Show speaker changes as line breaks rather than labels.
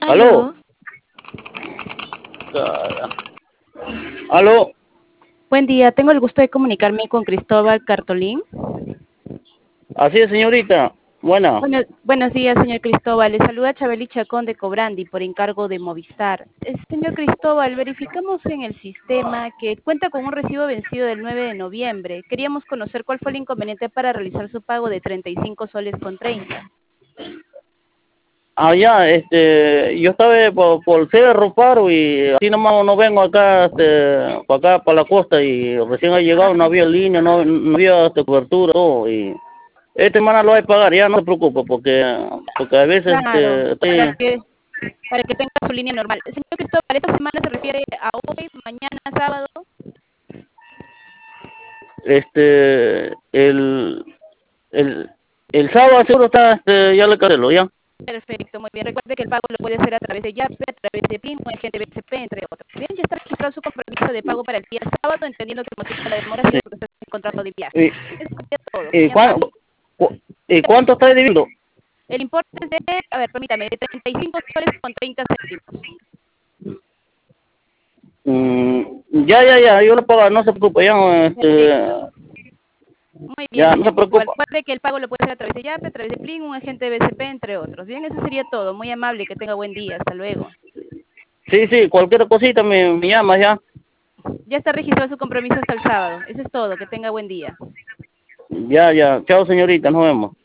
Aló.
Aló,
Cara. Aló.
buen día. Tengo el gusto de comunicarme con Cristóbal Cartolín.
Así es, señorita. Buena.
Buenos días, señor Cristóbal. Le saluda Chabeli Chacón de Cobrandi por encargo de Movistar. Señor Cristóbal, verificamos en el sistema que cuenta con un recibo vencido del 9 de noviembre. Queríamos conocer cuál fue el inconveniente para realizar su pago de 35 soles con 30.
Ya, yo estaba por Cerro Paro y así nomás no vengo acá, para acá, para la costa y recién ha llegado, no
Ah,
había línea, no había cobertura, todo y esta semana lo voy a pagar, ya no se preocupe porque a veces,
claro, para que tenga su línea normal. Señor Cristóbal, ¿esta semana se refiere a hoy, mañana, sábado?
el, el, el sábado seguro está, ya le cancelo, ya.
Perfecto, muy bien. Recuerde que el pago lo puede hacer a través de Yape, a través de PIN o agente BCP, entre otros. Bien, ya está registrado su compromiso de pago para el día sábado, entendiendo que el motivo de la demora ha sido porque usted está encontrando de viaje.
¿Y,
Eso sería todo,
y,
muy amable.
y cuánto está debiendo?
El importe es de, a ver, permítame, de 35 soles con 30 céntimos.
Ya, yo lo pago, no se preocupe, ya,
Perfecto. Muy bien,
ya, no se
señor Cristóbal.
preocupa.
Recuerde que el pago lo puede hacer a través de Yape, a través de PIN, un agente BCP, entre otros. Bien, eso sería todo. Muy amable, que tenga buen día. Hasta luego.
Sí, cualquier cosita me llama ya.
Ya está registrado su compromiso hasta el sábado. Eso es todo. Que tenga buen día.
Ya, chao señorita, nos vemos.